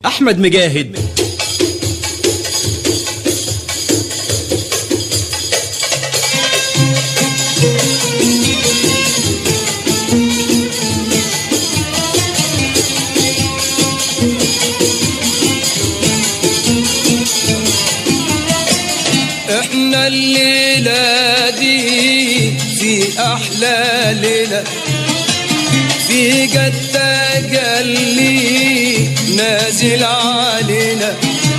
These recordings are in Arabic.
أحمد مجاهد. احنا الليلة دي في أحلى ليلة، في قد تجلي نازل علينا.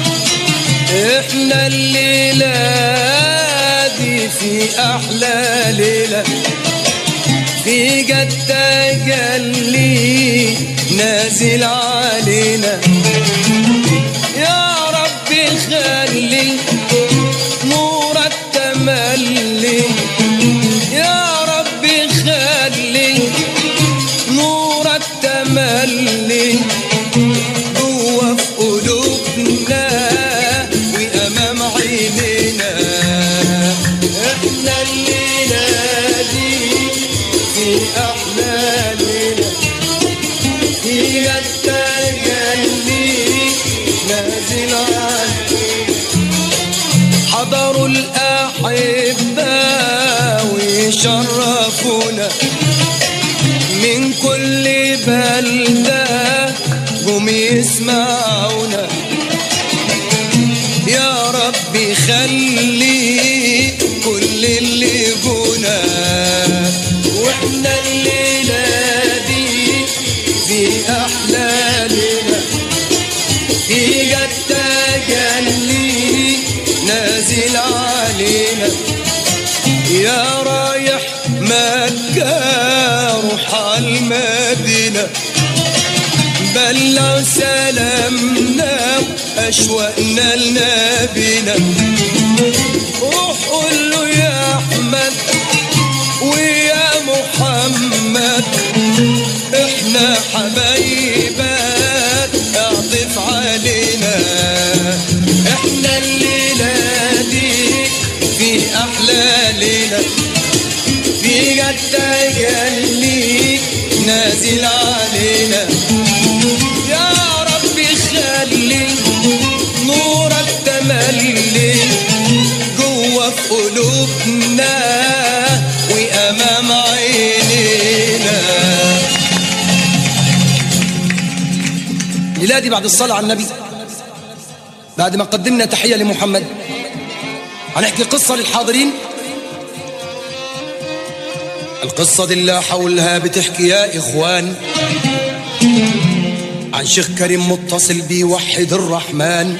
احنا الليلة دي في أحلى ليلة، في قد تجلي نازل علينا. يا ربي خلي نورك تملي، يا ربي خلي نورك تملي جوا في قلوبنا وأمام عينينا. احنا الليلة دي في أحلى ليلة، في قد تجلي نازل علينا. حضروا الأحبة ويشرفونا من كل بلدة قوم يسمعونا. يا ربي خلي كل اللي جونا. واحنا الليلة دي في أحلى ليلة، في قد تجلي نازل علينا. يا رايح مكة روح عالمدينة، بلغ سلامنا وأشواقنا لنبينا. روح قول له يا أحمد ويا محمد احنا حبايبك اعطف علينا. احنا الليلة دي في أحلى ليلة، في قد تجلي نازل علينا. يا ربي خلي نورك تملي جوا في قلوبنا وأمام عينينا. ميلادي بعد الصلاة على النبي، بعد ما قدمنا تحية لمحمد هنحكي قصة للحاضرين. القصة دي اللي حولها بتحكي يا إخوان عن شيخ كريم متصل بيوحد الرحمن،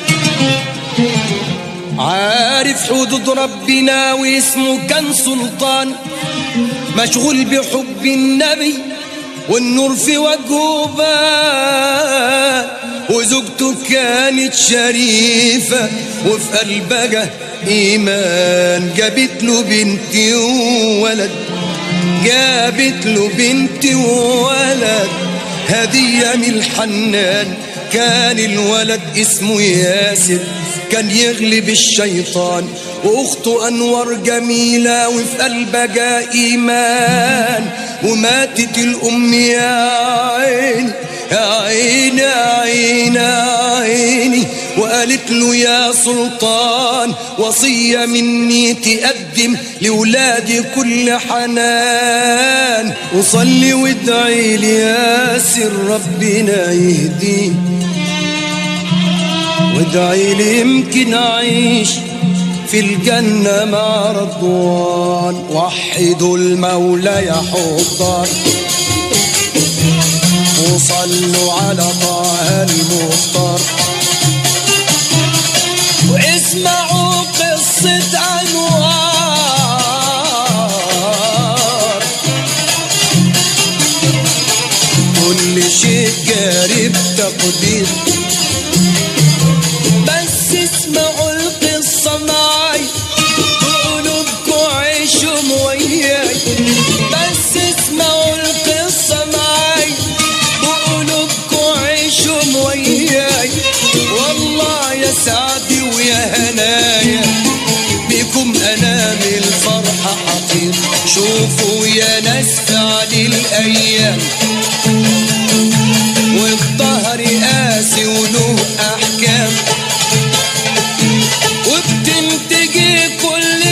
عارف حدود ربنا واسمه كان سلطان، مشغول بحب النبي والنور في وجهه بان. وزوجته كانت شريفة وفي قلبها إيمان، جابت له بنت وولد، جابت له بنت وولد هدية من الحنان. كان الولد اسمه ياسر، كان يغلب الشيطان، واخته انور جميلة وفي قلبها ايمان. وماتت الام يا عيني يا عيني يا عيني يا عيني، وقالت له يا سلطان وصية مني تقدم لولادي كل حنان. وصلي وادعي لي ياسر ربنا يهديه، وادعي لي يمكن اعيش في الجنة مع رضوان. وحدوا المولى يا حضار وصلوا على طه المختار، واسمعوا قصة أنوار. كل شيء قريب تقدير، بس اسمعوا القصة معي بقلوبكوا عيشوا وياي. بس اسمعوا القصة معي بقلوبكوا عيشوا وياي. والله يا سعدي ويا هنايا بكم أنام الفرحة حطير. شوفوا يا ناس فعل الأيام والظهر قاسي وله الأحكام وبتنتجي كل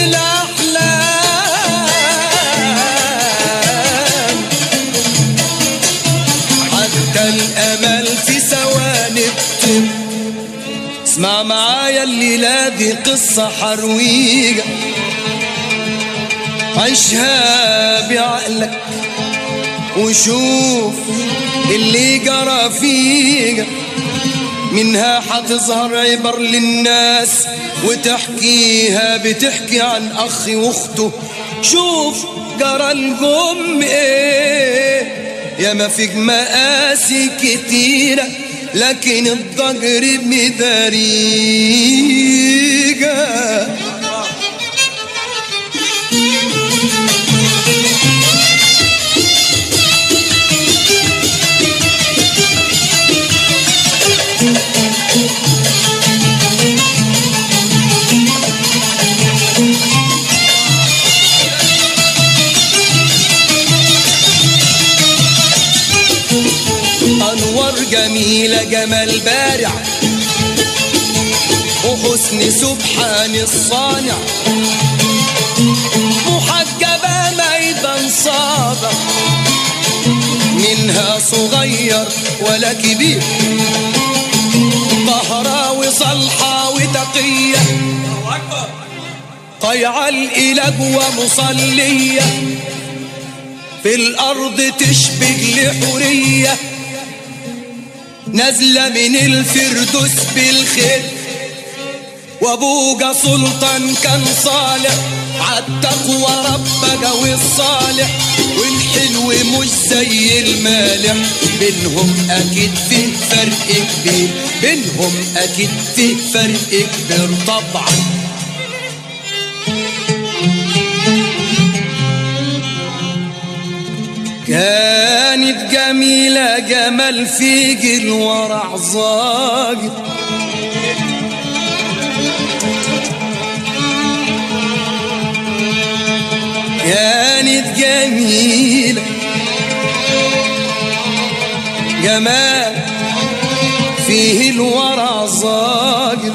الأحلام، حتى الأمل في ثواني بتم. اسمع معايا الليلة دي قصة حرويجة، عيشها بعقلك وشوف اللي جرى فيك، منها حتظهر عبر للناس وتحكيها، بتحكي عن أخ واخته. شوف جرى الجم ايه، يا ما فيك مقاسي كتيرة لكن الضجر مداريجة. أنوار جميلة جمال بارع وحسن سبحان الصانع، محجبة ميدان صابع، منها صغير ولا كبير، طهرة وصلحة وتقية، طيعة الإله ومصلية، في الأرض تشبه لحورية، نازلة من الفردوس بالخير. وابوجا سلطان كان صالح عالتقوى ربجا والصالح، والحلو مش زي المالح، بينهم اكيد في فرق كبير، بينهم اكيد في فرق كبير طبعا. كانت جميلة جمال في جيل ورع ظاهر، كانت جميلة جمال فيه الورع ظاهر،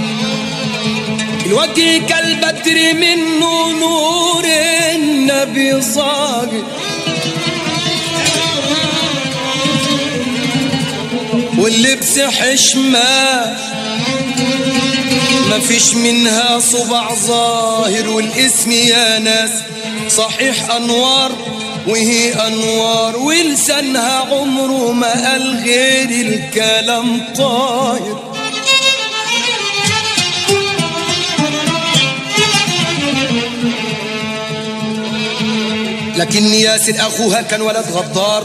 الوجه كالبدر منه نور النبي ظاهر، واللبس حشمة مفيش منها صبع ظاهر، والاسم يا ناس صحيح أنوار وهي أنوار، ولسانها عمره ما قال غير الكلام طاير. لكن ياسر أخوها كان ولد غدار،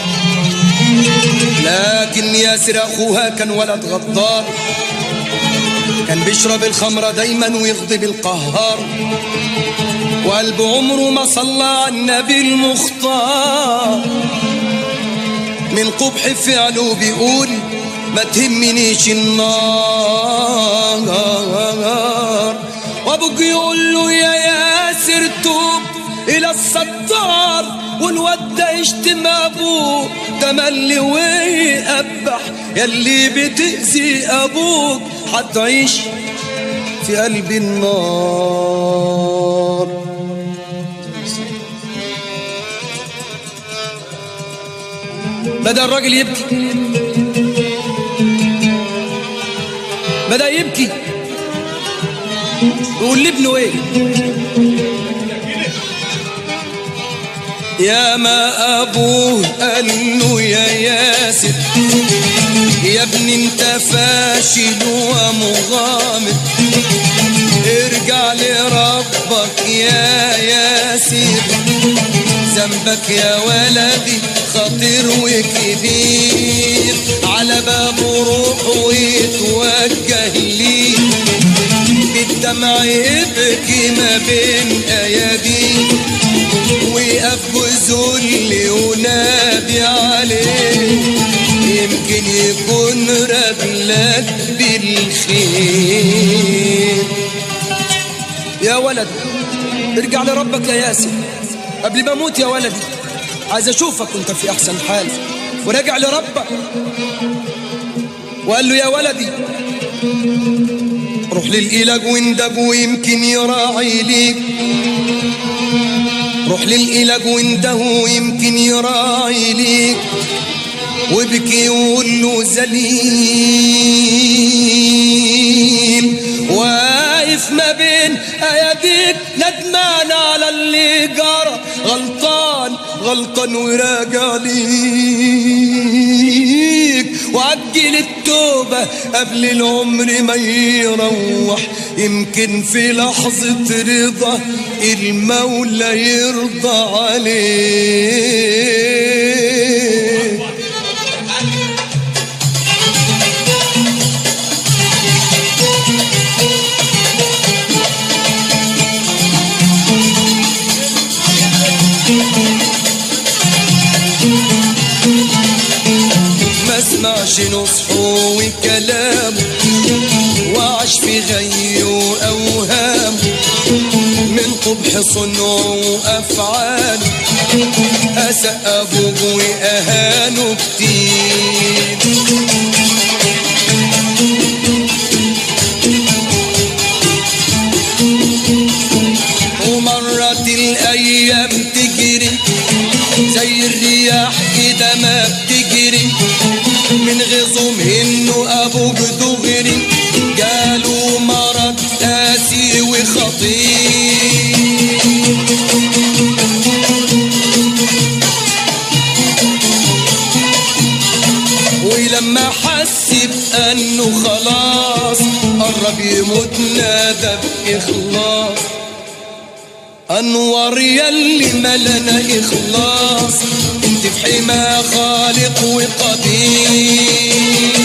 لكن ياسر أخوها كان ولد غدار، كان بيشرب الخمرة دايما ويغضب القهار، وقلب عمره ما صلى على النبي المختار، من قبح فعله بيقول ما تهمنيش النار، وابوك يقول له يا ياسر توب إلى الستار، والواد ده يشتم أبوه تملي ويقبح، ياللي بتأذي أبوك هتعيش في قلب النار. بدأ الراجل يبكي، بدأ يبكي يقول لابنه ايه؟ يا ما أبوه قال له يا ياسر يا ابني انت فاشل ومغامر، ارجع لربك يا ياسر، ذنبك يا ولدي خطير وكبير، على بابه روح ويتوجه ليه، بالدمع يبكي ما بين اياديه، ويقف بذل ونادي عليه، يمكن يكون رجلك بالخير. يا ولد ارجع لربك يا ياسر، قبل ما اموت يا ولدي عايز اشوفك وانت في احسن حال، وراجع لربك. وقال له يا ولدي روح للإله واندب ويمكن يراعي ليك، روح للإله وانده ويمكن يراعي ليك، وبكي وقول له ذليل واقف ما بين اياديك ندمان على اللي جرى، غلطان وراجع ليك، وعجل التوبة قبل العمر ما يروح، يمكن في لحظة رضا المولى يرضى عليك. ما اسمعش نصحه وكلامه وعاش في غي وأوهام، من قبح صنعه وأفعاله أساء أبوه وأهانه كتير. ومرت الأيام تجري زي الرياح كده ما بتجري، من غيظهم انه ابوك دغري جاله مرض قاسي وخطير. ولما حس بانه خلاص قرب يموت نادى باخلاص، أنور يلي ملنا إخلاص انت في حما خالق وقدير.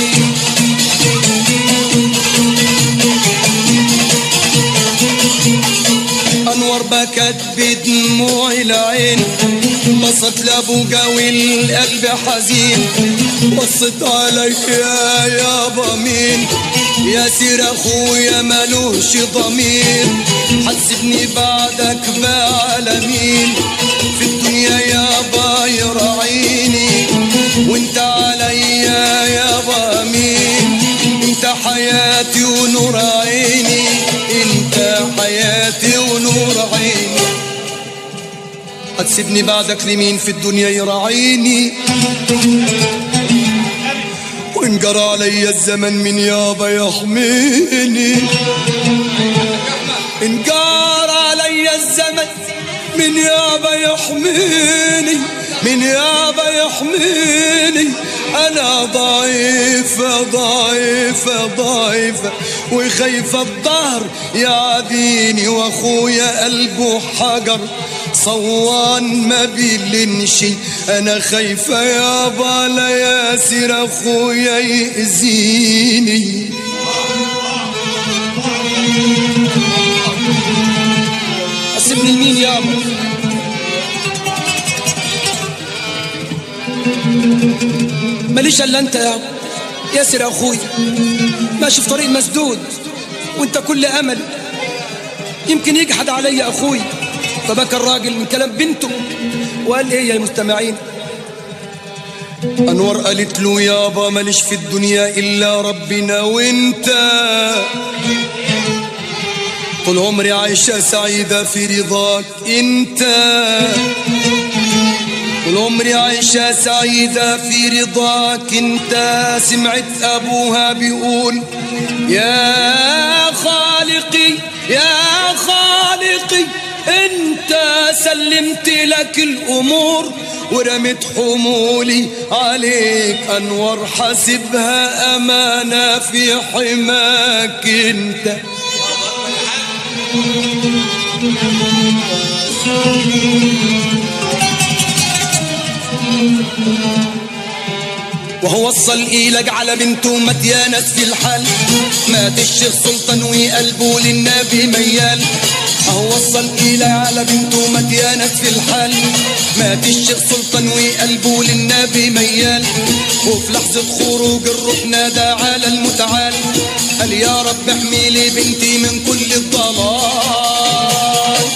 أنور بكت بدموع العين، بصت لأبوجا والقلب حزين، بصت عليك يا يابا مين، ياسر أخويا ملوش ضمير، حسبني بعدك بعلى مين، في الدنيا يابا يراعيني، وانت عليا يابا مين، انت حياتي ونور عيني، انت حياتي ونور عيني، هتسيبني بعدك لمين في الدنيا يراعيني، وإن جرى علي الزمن من يابا يحميني، إن جرى علي الزمن من يابا يحميني، من يابا يحميني، أنا ضعيفة ضعيفة ضعيفة وخايفة الظهر يعديني، وأخويا قلبه حجر صوان ما بيلنشي، أنا خايفة يابا لا ياسر أخويا يأذيني. أسيبني لمين يابا؟ ماليش الا انت يا ياسر اخوي، ماشي في طريق مسدود وانت كل امل، يمكن يجحد علي اخوي. فبكى الراجل من كلام بنته وقال ايه يا مستمعين؟ انور قالت له يابا ماليش في الدنيا الا ربنا وانت، طول عمري عايشه سعيده في رضاك انت، طول عمري عايشة سعيدة في رضاك انت. سمعت ابوها بيقول يا خالقي يا خالقي انت سلمت لك الامور ورمت حمولي عليك، انور حاسبها امانة في حماك انت. وهو وصل إيلك على بنته مديانة في الحال، مات الشيخ سلطان وقلبه للنبي ميال. وهو وصل إيلك على بنته مديانة في الحال، مات الشيخ سلطان وقلبه للنبي ميال. وفي لحظة خروج الروح نادى على المتعال، قال يا رب احمي لي بنتي من كل الضلال.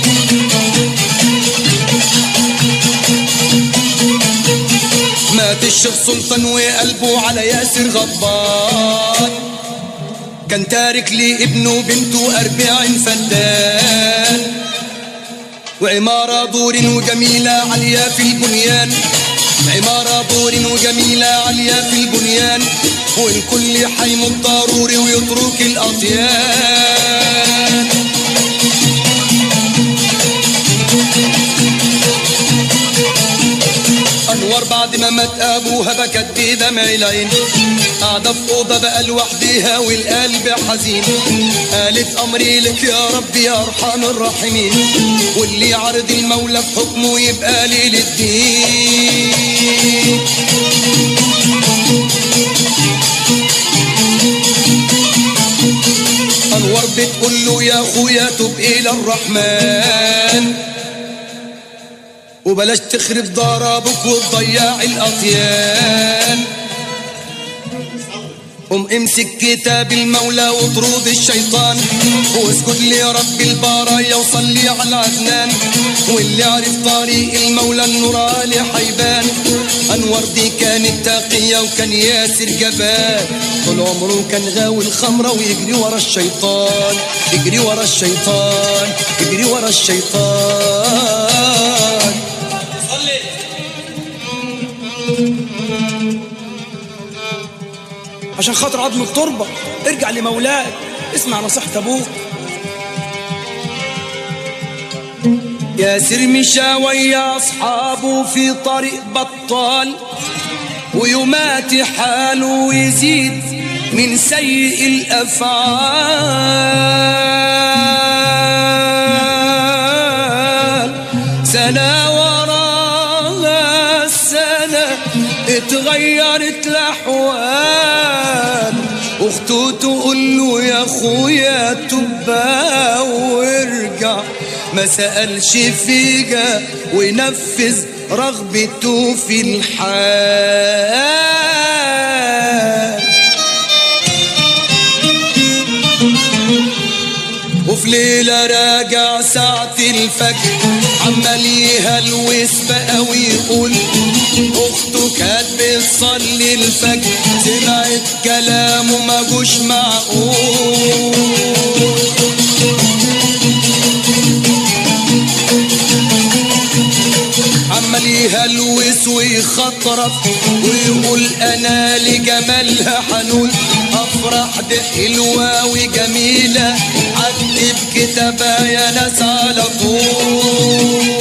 مات الشيخ سلطان وقلبه على ياسر غضبان، كان تارك لي ابنه وبنته 40 فدان، وعمارة دور وجميلة عالية في البنيان، عمارة دور وجميلة عالية في البنيان، والكل حيموت ضروري ويترك الأطيان. أنور بعد ما مات أبوها بكت بدمع العين، قاعدة في أوضة بقى لوحديها والقلب حزين، قالت أمري لك يا رب يا أرحم الراحمين، واللي عرض المولى في حكمه يبقى لي للدين. أنور بتقول له يا أخويا تب إلى الرحمن، وبلاش تخرب دار ابوك وتضيع الاطيان، قم امسك كتاب المولى واطرد الشيطان، واسجد لرب البرايا وصلي على عدنان، واللي عرف طريق المولى النور عليه حيبان. انور دي كانت تقيه وكان ياسر جبان، طول عمره كان غاوي الخمره ويجري ورا الشيطان، يجري ورا الشيطان، يجري ورا الشيطان. عشان خاطر عظم التربة ارجع لمولاك، اسمع نصيحة ابوك. ياسر مشى ويا اصحابه في طريق بطال، ويومات حاله ويزيد من سيء الافعال، سنة وراها السنة اتغيرت الاحوال، اخته تقول له يا اخويا تبا وارجع، ما سألش فيها ونفذ رغبته في الحال. وفي ليلة راجع ساعة الفجر عمال يهلوس بقى ويقول، اخته كانت بتصلي الفجر سمعت كلامه ما جوش معقول، عمال يهلوس ويخطرف ويقول انا لجمالها حنون، افرح دي حلوه وجميله عدي بكتابها يا ناس على طول.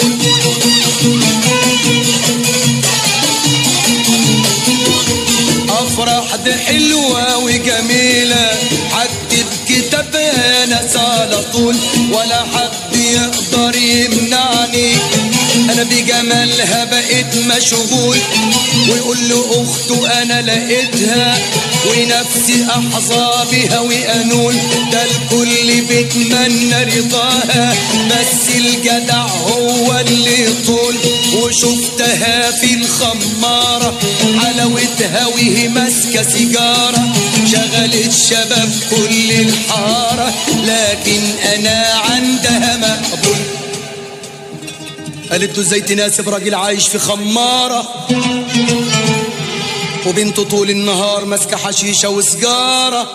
افرح دي حلوه وجميله عدي بكتابها يا ناس على طول، ولا حد يقدر يمنعني انا بجمالها بقيت مشغول، ويقول له اخته انا لقيتها ونفسي احظى بها وانول، ده الكل بيتمنى رضاها بس الجدع هو اللي طول، وشفتها في الخمارة حلاوتها وهي ماسكة سيجارة، شغلت شباب كل الحارة لكن انا عندها مقبول. قالت له ازاي تناسب راجل عايش في خمارة وبنته طول النهار ماسكة حشيشة وسجارة،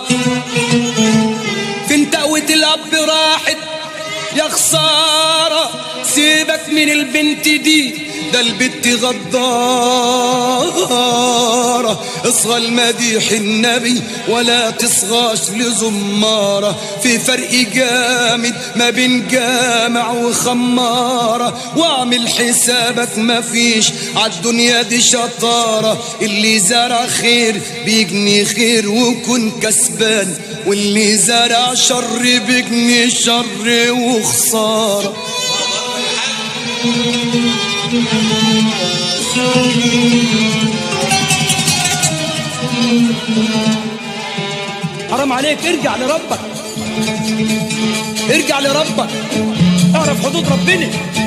فين تقوة الأب راحت يا خسارة، سيبك من البنت دي ده البت غدارة، اصغى لمديح النبي ولا تصغاش لزمارة، في فرق جامد ما بين جامع وخمارة، واعمل حسابك مفيش عالدنيا دي شطارة، اللي زرع خير بيجني خير وكن كسبان، واللي زرع شر بيجني شر وخسارة. حرام عليك، ارجع لربك، ارجع لربك، اعرف حدود ربنا،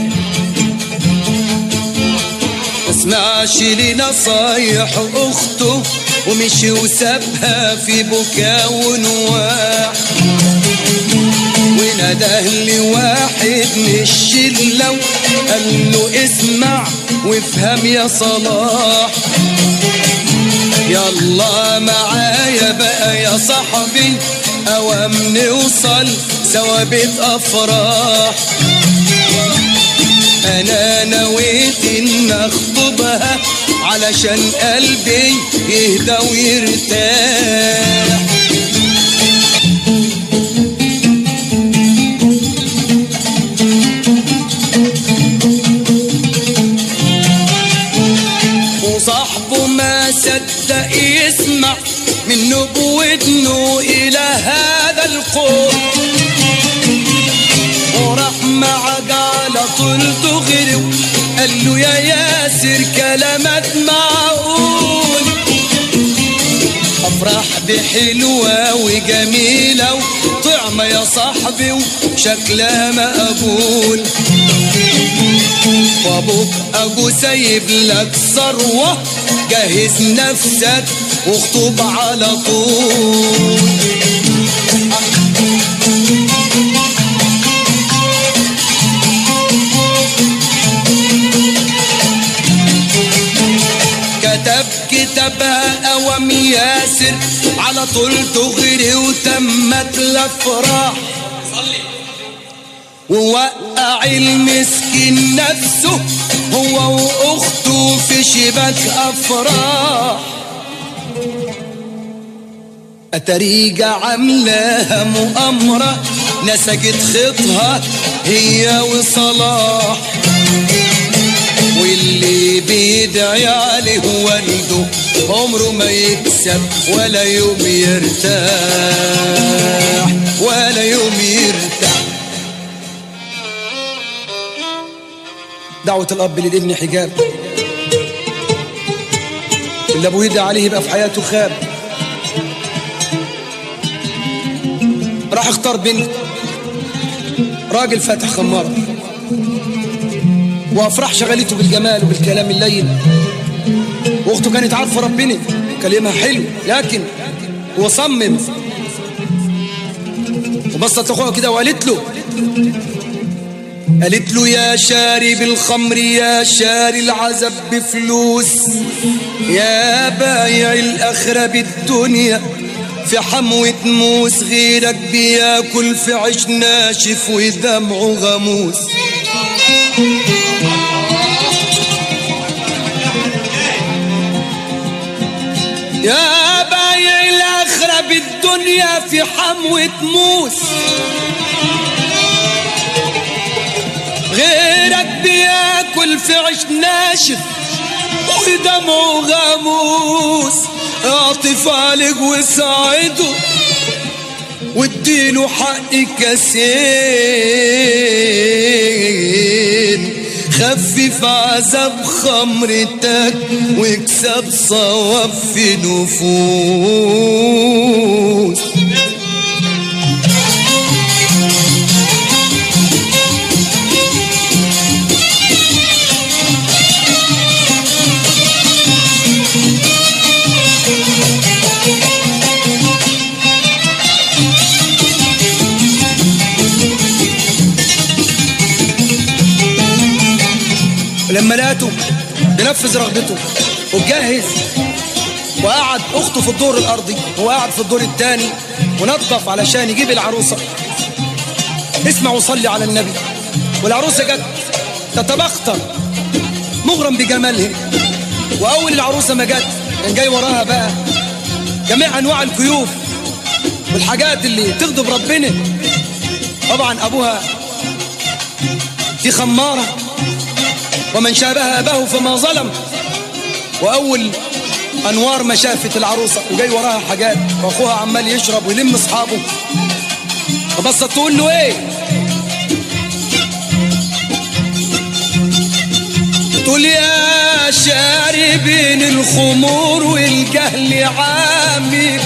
اسمعش لنصايح اخته ومشي وسابها في بكاء ونواح، وناداه لي واحد من الشلة قال له اسمع وافهم يا صلاح، يلا معايا بقى يا صاحبي اوام نوصل سوا بيت افراح. انا نويت ان اخطبها علشان قلبي يهدى ويرتاح. وصاحبه ما صدق يسمع منه بودنه الى هذا القول، وراح معك على طول دغري قال له يا ياسر كلامك معقول، افراح دي حلوه وجميله وطعمه يا صاحبي وشكلها مقبول، وابوك ابو سايب لك ثروه جهز نفسك واخطب على طول. كتب كتابها اوام ياسر على طول دغري وتمت الافراح، ووقع المسكين نفسه هو واخته في شباك افراح. اتريجة عاملاها مؤامرة نسجت خطها هي وصلاح، واللي بيدعي عليه والده عمره ما يكسب ولا يوم يرتاح ولا يوم يرتاح. دعوة الأب للابن حجاب، اللي أبوه يدعي عليه يبقى في حياته خاب. راح اختار بنت راجل فاتح خمارة، وافراح شغلته بالجمال وبالكلام اللين، واخته كانت عارفه ربنا كلامها حلو، لكن هو صمم وبصت لاخوها كده وقالت له يا شارب الخمر يا شاري العذب بفلوس، يا بايع الاخره بالدنيا في حموة موس، غيرك بياكل في عيش ناشف ودمعه غموس. يا بايع الاخره بالدنيا في حموة موس، غيرك بياكل في عيش ناشف ودمعه غموس. اعطف عليك وساعده واديله حق كاسين، خفف عذاب خمرتك واكسب صواب في نفوس. لما لقيته بنفذ رغبته وجهز وقعد اخته في الدور الارضي، هو قاعد في الدور الثاني ونظف علشان يجيب العروسه. اسمع وصلي على النبي. والعروسه جت تتبختر مغرم بجمالها، واول العروسه ما جت كان جاي وراها بقى جميع انواع الكيوف والحاجات اللي تغضب ربنا. طبعا ابوها في خماره ومن شابه أباه فما ظلم، وأول أنوار ما شافت العروسة وجاي وراها حاجات وأخوها عمال يشرب ويلم أصحابه، فبصت تقول له إيه؟ تقول يا شاربين الخمور والجهل عامي،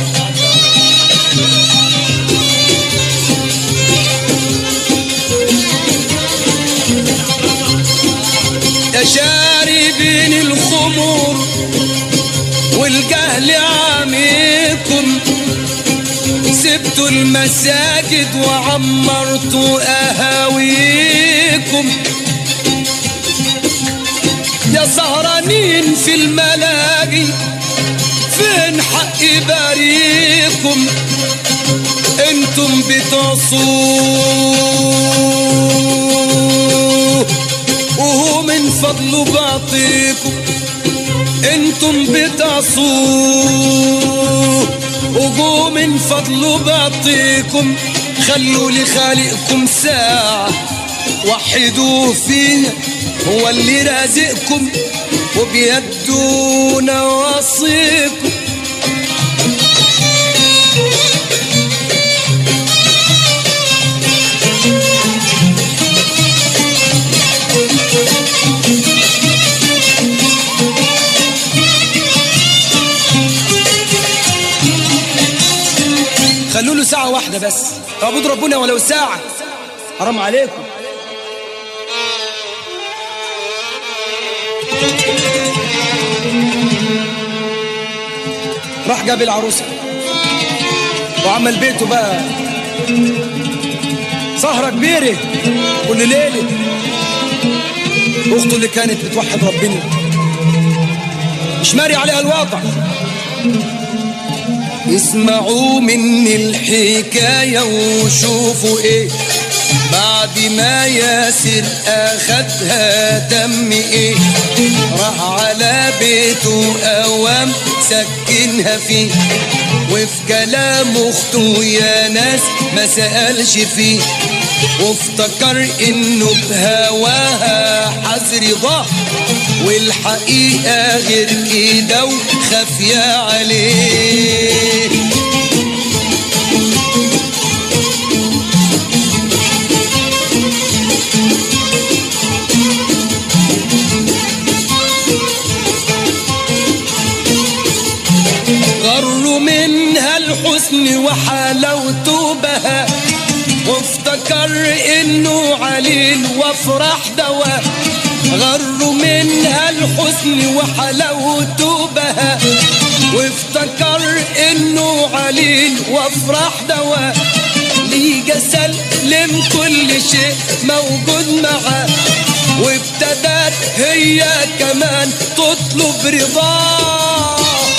يا شاربين الخمور والجهل عاميكم سبتوا المساجد وعمرتوا أهاويكم، يا سهرانين في الملاجئ فين حق بريكم؟ انتم بتعصوه وهو من فضله بعطيكم، انتم بتعصوه وهو من فضله بعطيكم. خلوا لخالقكم ساعة وحدوه فيها، هو اللي رازقكم وبيده نواصيكم. خلوا له ساعة واحدة بس، اعبدوا ربنا ولو ساعة، حرام عليكم. راح جاب العروسة وعمل بيته بقى سهرة كبيرة كل ليلة. أخته اللي كانت بتوحد ربنا مش ماري عليها الواقع. اسمعوا مني الحكاية وشوفوا ايه بعد ما ياسر اخدها دم ايه. راح على بيته قوام سكنها فيه، وفي كلام اخته يا ناس ما سألش فيه، وافتكر انه بهواها حذر ضاع، والحقيقة غير كده وخافية عليه. غروا منها الحسن وحلاوته بها، وافتكر انه عليل وافرح دواء. غروا منها الحسن وحلاوته بها، وافتكر انه عليل وافرح دواء. ليجا سلم كل شيء موجود معاه، وابتدت هي كمان تطلب رضاه.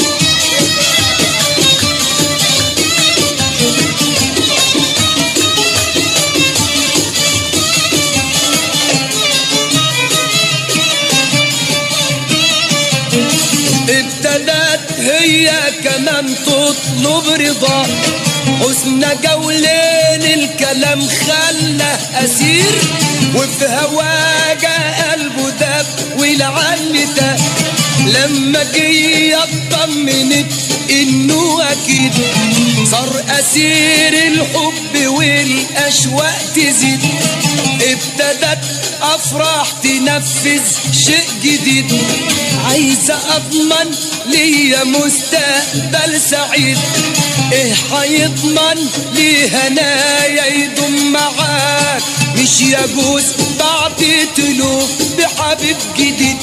ابتدت هي كمان تطلب رضا، حسن جولين الكلام خلاه أسير، وفي هواجة قلبه داب ولعل ده. لما جه اطمنت انه اكيد صار أسير الحب والأشواق تزيد. ابتدت أفراح تنفذ شيء جديد، عايزة أضمن ليا مستقبل سعيد. إيه هيضمن لي هنايا يدوم معاك؟ مش يجوز بعد تلوف بحبيب جديد.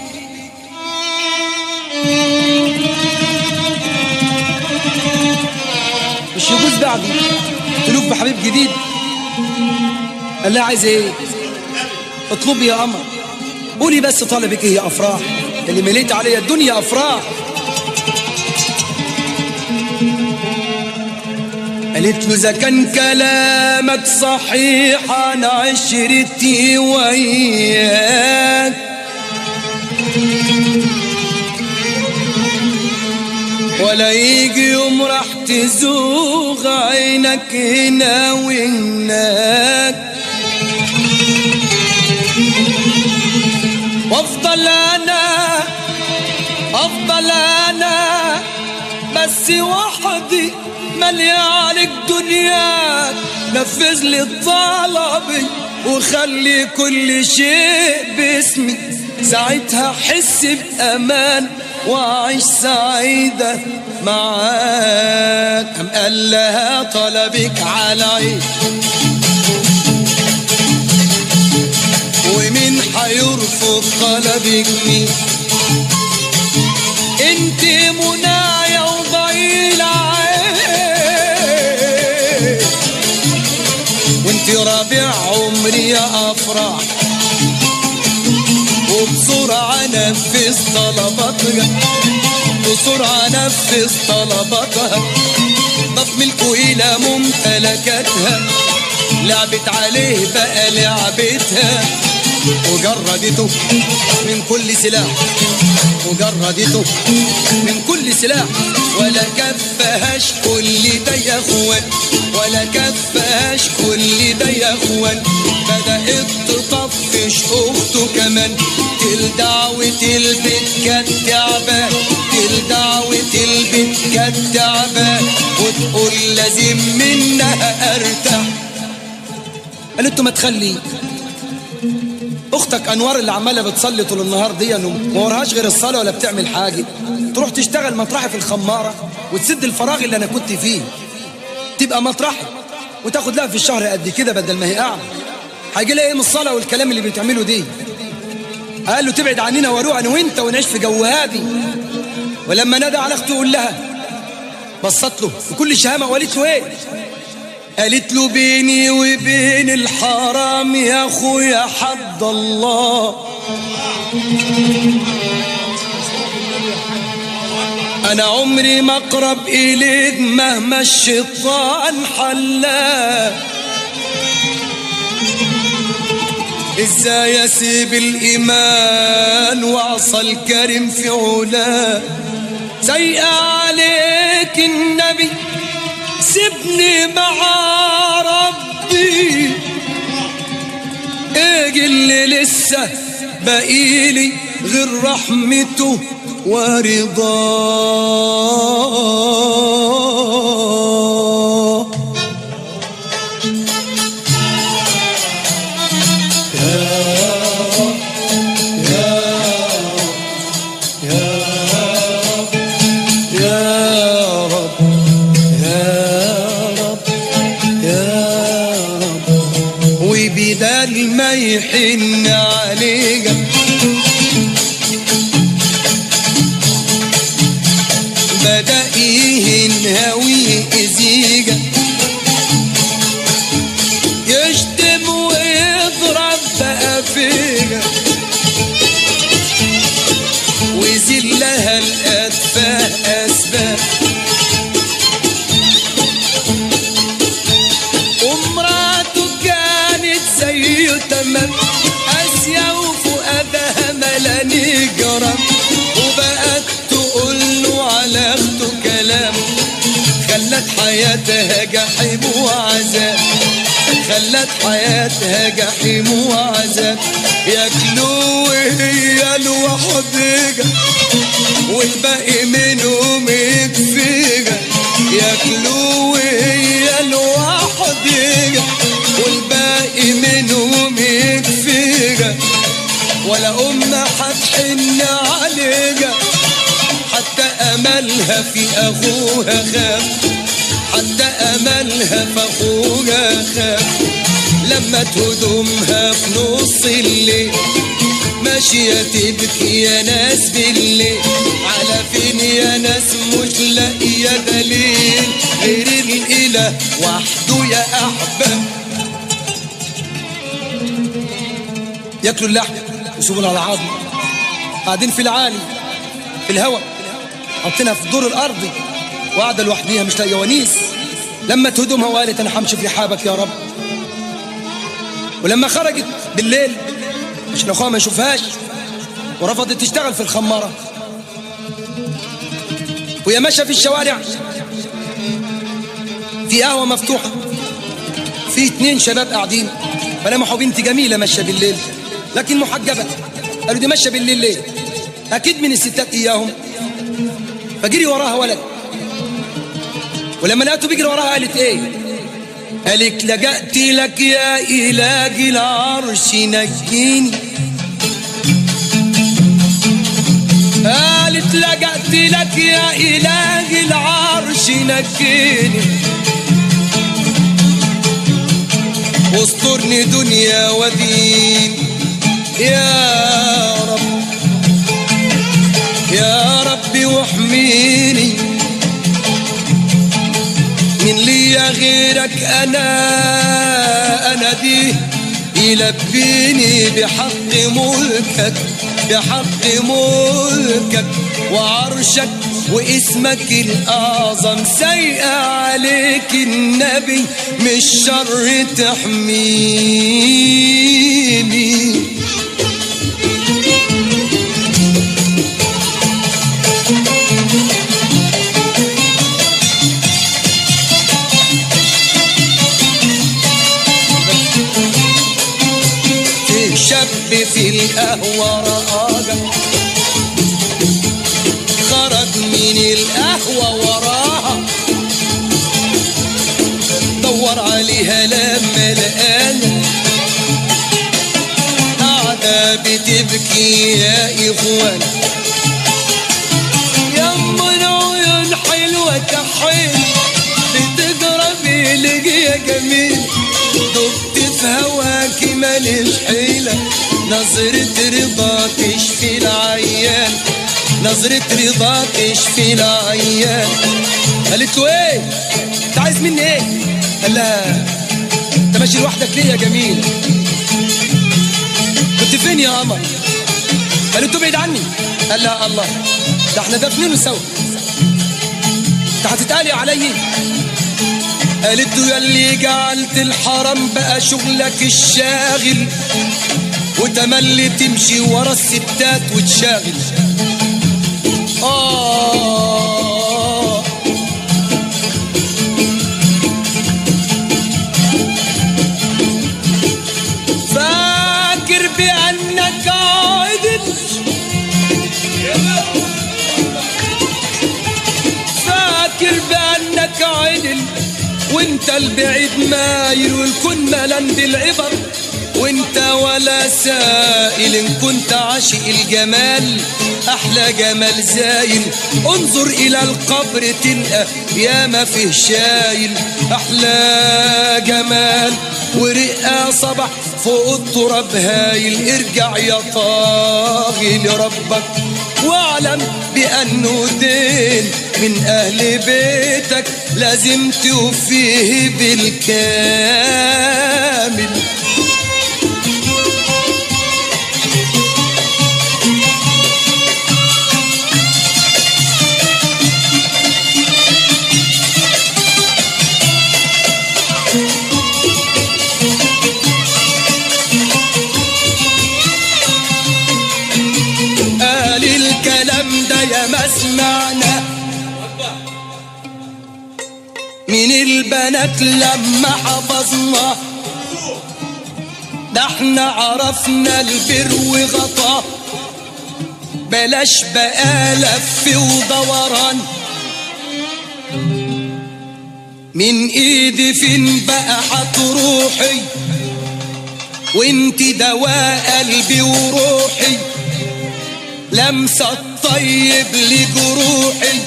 مش يجوز بعد تلوف بحبيب جديد. قال لها عايزة ايه؟ اطلبي يا قمر، قولي بس طلبك ايه يا افراح، اللي مليت عليا الدنيا افراح. قالت له اذا كان كلامك صحيح انا عشرتي وياك، ولا يجي يوم راح تزوغ عينك هنا وهناك. وافضل انا بس وحدي مالي عليك دنياك. نفذ لي طلبي وخلي كل شيء باسمي، ساعتها احس بامان واعيش سعيدة معاك. قام قال لها طلبك على عين، ومين حيرفض طلبك مين؟ انت منايا وضيل عين، في ربيع عمري افرح، وبسرعة نفذ طلباتها، بسرعة نفذ طلباتها، ضاف ملكه إلى ممتلكاتها، لعبت عليه بقى لعبتها، وجردته من كل سلاح، وجردته من كل سلاح، ولا كفهاش كل ده يا اخوان، ولا كفهاش كل ده يا اخوان، بدأت تطفش اخته كمان، تلدع وتلبت كانت تعبان، تلدع وتلبت كانت تعبان، وتقول لازم منها ارتاح. قالت له ما تخلي اختك انوار اللي عماله بتصلي طول النهار دي ما وراهاش غير الصلاه ولا بتعمل حاجه، تروح تشتغل مطرحي في الخماره وتسد الفراغ اللي انا كنت فيه، تبقى مطرحي وتاخد لها في الشهر قد كده بدل ما هي قاعده، هيجي لها ايه من الصلاه والكلام اللي بتعمله دي؟ قال له تبعد عننا واروح انا وانت ونعيش في جو هادي. ولما نادى على اخته يقول لها، بصت له بكل شهامه وقالت له ايه؟ قالت له بيني وبين الحرام يا اخويا حد الله، انا عمري ما اقرب اليك مهما الشيطان حلاه، ازاي اسيب الايمان واعصى الكريم في علاه، سيء عليك النبي سيبني مع ربي، اجي اللي لسه بقيلي غير رحمته ورضاه. بدل ما يحن عليك بدأ يهنهوي إزيجا، يشتم ويضرب بقى فيجا، ويزيل لها الأتفاه أسباب، تمام قاسية وفؤادها ملاني جرم، وبقت تقول له على اخته كلام، خلت حياتها جحيم وعذاب، خلت حياتها جحيم وعذاب، ياكلوا وهي لوحدها والباقي منهم يكفيها، ياكلوا وهي لوحدها والباقي منهم يكفيها، ولا أمها هتحن عليها، حتى أملها في أخوها خاف، حتى أملها في أخوها خاف، لما هدومها في نص الليل ماشية تبكي يا ناس بالليل، على فين يا ناس مش لاقية دليل غير الإله وحده يا أحباب. ياكلوا اللحم ويسيبوا على العظم، قاعدين في العالي في الهواء، حاطينها في الدور الارضي وقاعده لوحديها مش لاقيه ونيس، لما تهدمها وقالت انا همشي في رحابك يا رب، ولما خرجت بالليل عشان اخوها ما يشوفهاش ورفضت تشتغل في الخماره، وهي ماشيه في الشوارع في قهوه مفتوحه، في 2 شباب قاعدين فلمحوا بنت جميله ماشيه بالليل لكن محجبه، قالوا دي ماشيه بالليل ليه؟ اكيد من الستات اياهم، فجري وراها ولد، ولما لقيته بيجري وراها قالت ايه؟ قالت لجأت لك يا إله العرش نجيني، قالت لجأت لك يا إله العرش نجيني، واسترني دنيا ودين يا رب يا ربي واحميني من ليا غيرك أنا دي يلبيني بحق ملكك بحق ملكك وعرشك واسمك الأعظم سيء عليك النبي مش شر تحميني. شاب في القهوة رقاجة خرج من القهوة وراها دور عليها لما لقاها قاعدة بتبكي يا إخوان يما العيون حلوة كحيل بتجرى بيلك يا جميل دبت في هواك ماليش حيلة نظرة رضا تشفي العيان نظرة رضا تشفي العيان. قالت له ايه انت عايز مني ايه؟ قال لها انت ماشي لوحدك ليه يا جميل؟ كنت فين يا قمر؟ قالت له بعيد عني. قال لها الله ده احنا دافنينه سوا انت هتتقالي عليا؟ قالت له ياللي جعلت الحرام بقى شغلك الشاغل وتملي تمشي ورا الستات وتشاغل. فاكر بأنك عدل فاكر بأنك عدل وانت البعيد مايل والكون ملان بالعبر وانت ولا سائل ان كنت عاشق الجمال احلى جمال زايل انظر الى القبر تلقى يا ما فيه شايل احلى جمال ورقة صبح فوق التراب هايل ارجع يا طاغي لربك واعلم بأنه دين من أهل بيتك لازم توفيه بالكامل. قال الكلام ده يا ما سمعنا من البنات لما حفظنا ده احنا عرفنا البر وغطاه بلاش بقى لف ودوران من ايدي فين بقى هتروحي وانت دواء قلبي وروحي لمسة الطيب لجروحي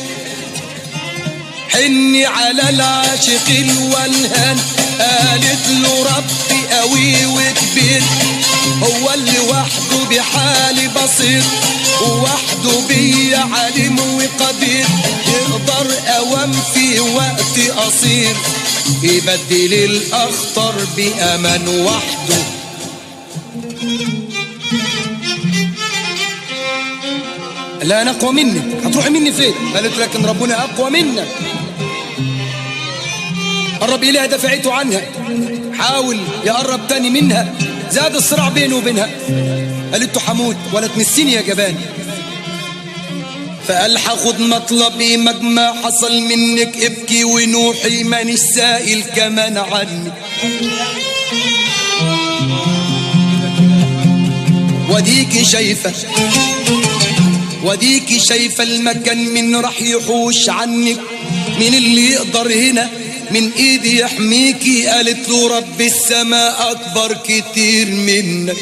حني على العاشق الولهان قالت له ربي قوي وكبير هو اللي وحده بحالي بصير ووحده بي عليم وقدير يقدر اوام في وقت قصير يبدل الاخطر بامان وحده. لا انا اقوى منك هتروحي مني فين؟ قالت لكن ربنا اقوى منك قرب اليها دفعته عنها حاول يقرب تاني منها زاد الصراع بينه وبينها. قالت له حمود ولا تمسيني يا جبان فقال هاخد مطلبي مجمع حصل منك ابكي ونوحي مانيش سائل كمان عني وديكي شايفة المكان من راح يحوش عنك من اللي يقدر هنا من ايدي يحميكي. قالت له رب السماء اكبر كتير منك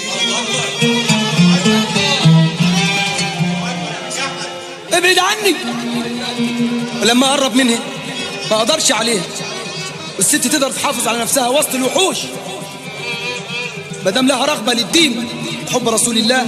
ابعد عني. ولما قرب منها ما قدرش عليها والست تقدر تحافظ على نفسها وسط الوحوش مادام لها رغبة للدين حب رسول الله.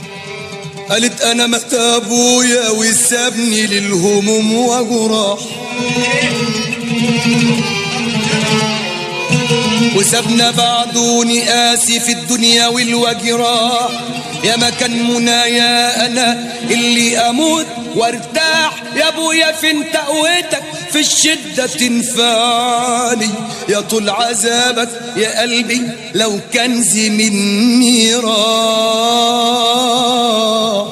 قالت انا مات ابويا وسابني للهموم وجراح وسابنا بعدوني قاسي في الدنيا والوجراح. يا مكان منايا انا اللي اموت وارتاح، يا ابويا فين تقويتك في الشدة تنفعني، يا طول عذابك يا قلبي لو كنزي مني راح.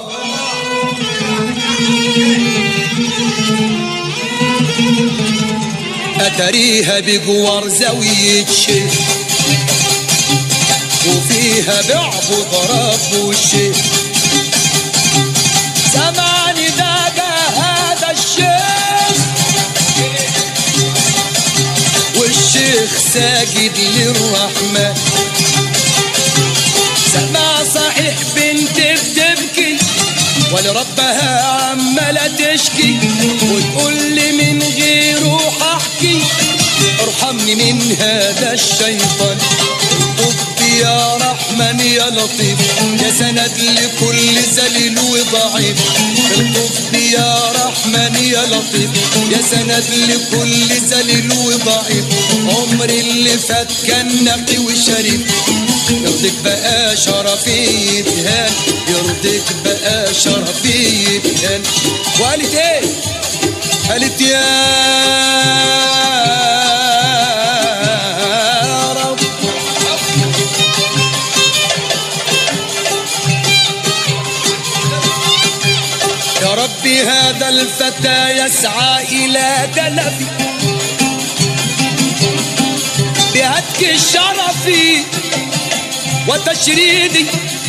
أتريها بجوار زاوية شيخ وفيها بعبد رب والشيخ، سمعني داجا هذا الشيخ والشيخ ساجد للرحمن. سمع صحيح بنت بتبكي ولربها عمالة تشكي وتقول لي من غيره احكي، ارحمني من هذا الشيطان. طب يا رحمن يا لطيف يا سند لكل ذليل وضعيف. طب يا رحمن يا لطيف يا سند لكل ذليل وضعيف. عمري اللي فات كان نقي وشريف، يرضيك بقى شرفي يتهان، يرضيك بقى شرفي يتهان. وقالت ايه؟ قالت يا رب يا ربي هذا الفتى يسعى الى دلبي بهتك شرفي وتشريدي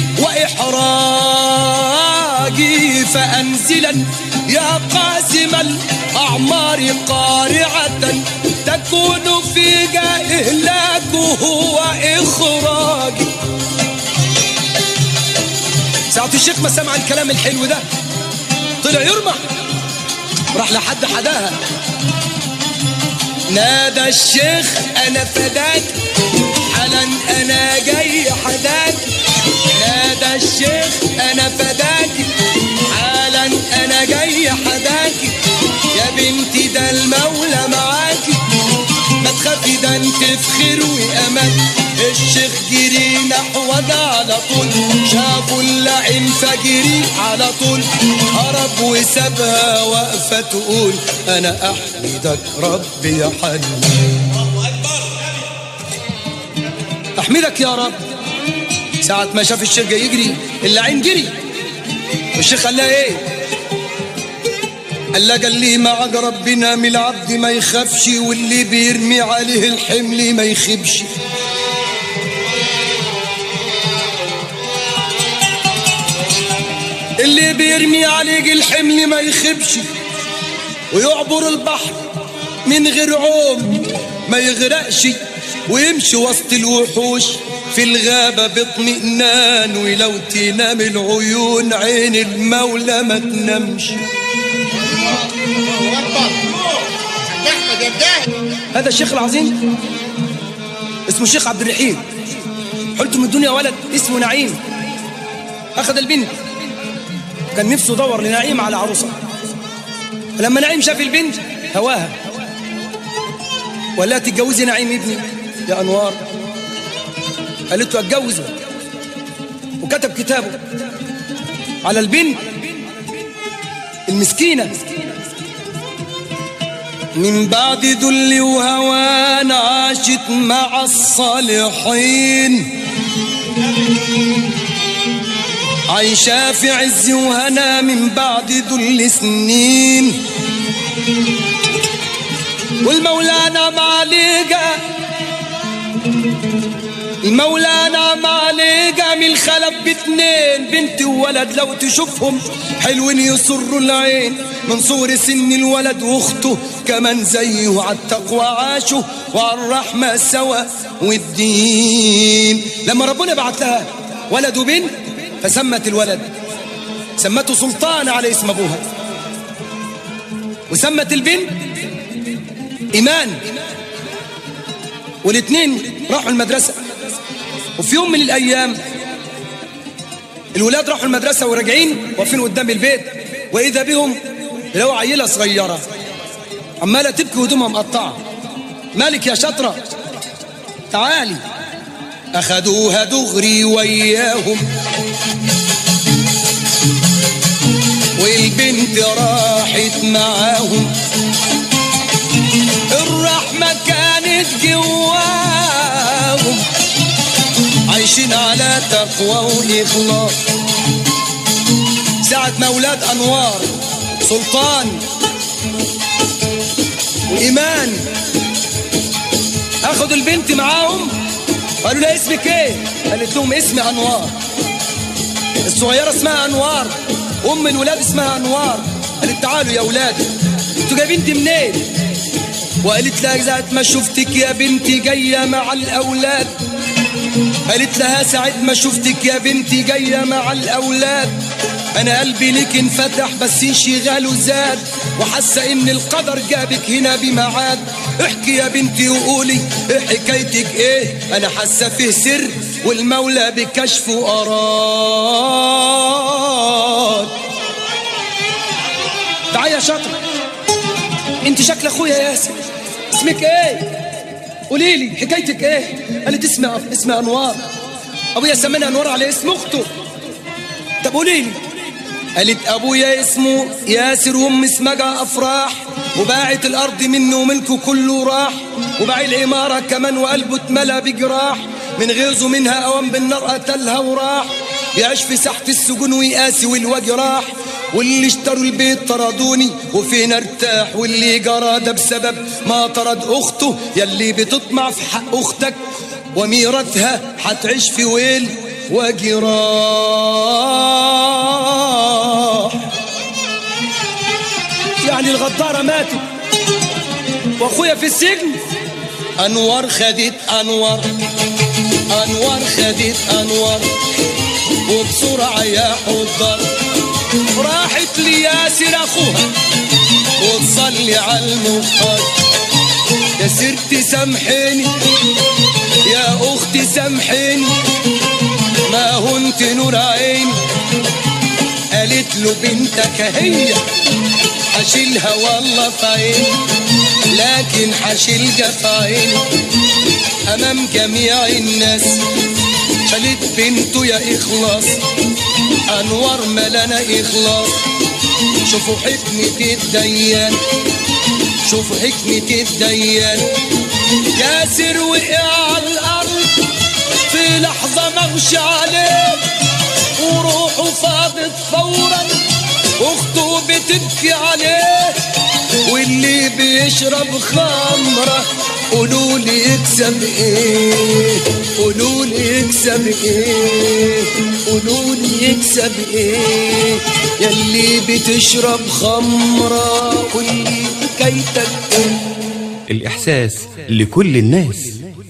وإحراجي، فأنزلا يا قاسم الأعمار قارعة تكون في إهلاكه وإخراجي. ساعة الشيخ ما سمع الكلام الحلو ده طلع يرمح، راح لحد حداها نادى الشيخ أنا فداك حالا أنا جاي حداك. نادى الشيخ أنا فداك حالا أنا جاي حداك. يا بنتي ده المولى معاكي ما تخافي ده انت في خير وأمان. الشيخ جري نحوها على طول، شافوا اللعين فجري على طول، هرب وسابها واقفة تقول أنا أحمدك ربي يا حنين. أحمدك يا رب. ساعة ما شاف الشيخ جاي يجري اللعين جري، والشيخ قال لها ايه؟ قال لها قال لي معك ربنا من العبد ما يخافش، واللي بيرمي عليه الحمل ما يخيبش. اللي بيرمي عليه الحمل ما يخيبش، ويعبر البحر من غير عوم ما يغرقش، ويمشي وسط الوحوش في الغابة باطمئنان، ولو تنام العيون عين المولى ما تنامش. هذا الشيخ العظيم اسمه الشيخ عبد الرحيم، حلت من الدنيا ولد اسمه نعيم. أخذ البنت، كان نفسه يدور لنعيم على عروسة، فلما نعيم شاف البنت هواها ولا تتجوزي نعيم ابني يا أنوار؟ قالت له اتجوزه، وكتب كتابه على البنت المسكينة. من بعد ذل وهوان عاشت مع الصالحين، عايشة في عز وهنا من بعد ذل سنين. والمولانا معلقة المولانا معلقة من الخلف باتنين، بنت وولد لو تشوفهم حلوين يسروا العين. من صغر سن الولد واخته كمان زيه على التقوى عاشوا وعلى الرحمة سوا والدين. لما ربنا بعت لها ولد وبنت فسمت الولد سمته سلطان على اسم ابوها، وسمت البنت إيمان. والاثنين راحوا المدرسة، وفي يوم من الأيام الولاد راحوا المدرسة وراجعين واقفين قدام البيت، وإذا بهم لو عيلة صغيرة عمالة تبكي وهدومها مقطعة. مالك يا شطرة؟ تعالي. أخدوها دغري وياهم والبنت راحت معاهم. الرحمة كانت جواهم عايشين على تقوى وإخلاص. ساعة ما أولاد أنوار سلطان وإيمان أخدوا البنت معاهم قالوا لها اسمك ايه؟ قالت لهم اسمي أنوار. الصغيرة اسمها أنوار، أم الولاد اسمها أنوار. قالت تعالوا يا ولاد انتوا جايبين دي منين؟ وقالت لها ساعة ما شفتك يا بنتي جاية مع الأولاد. قالت لها ساعة ما شفتك يا بنتي جاية مع الأولاد أنا قلبي ليك انفتح بس انشغاله زاد وحاسة إن القدر جابك هنا بميعاد. احكي يا بنتي وقولي ايه حكايتك ايه؟ أنا حاسة فيه سر والمولى بكشفه أراد. تعالي يا شاطرة انت شكل اخويا ياسر. اسمك ايه؟ قولي لي حكايتك ايه؟ قالت اسمها انوار. ابويا سماني انوار على اسم اخته. طب قولي لي. قالت ابويا اسمه ياسر وامي اسمها افراح وباعت الارض منه وملكه كله راح وباع العماره كمان وقلبه اتملى بجراح من غيظه منها اوام بالنار قتلها وراح يعيش في ساحه السجون ويقاسي والوجه راح. واللي اشتروا البيت طردوني وفين ارتاح واللي جرى ده بسبب ما طرد اخته. يلي بتطمع في حق اختك وميراثها هتعيش في ويل وجراح. يعني الغدارة ماتت واخويا في السجن. انوار خدت انوار خدت انوار وبسرعة يا حضر راحت لياسر اخوها وتصلي على المختار. يا سرتي سامحيني يا اختي سامحيني ما هو انت نور عيني. قالت له بنتك هي حشيلها والله في عيني لكن حشيلها في عيني امام جميع الناس. شالت بنته يا اخلاص انوار ملانة اخلاص. شوفوا حكمة الديان شوفوا حكمة الديان. ياسر وقع على الارض في لحظة مغشى عليه وروحه فاضت فورا اخته بتبكي عليه. واللي بيشرب خمرة قولوا لي يكسب ايه؟ قولوا لي يكسب ايه؟ قولوا لي يكسب ايه؟ يلي بتشرب خمرة قولي حكايتك ايه؟ الإحساس لكل الناس.